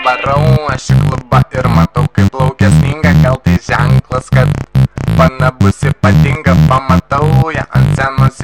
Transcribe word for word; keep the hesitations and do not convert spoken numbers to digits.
Varau aš į klubą ir matau, kaip plaukia sninga. Gal tai ženklas, kad pana bus ypatinga. Pamatau ją ant scenos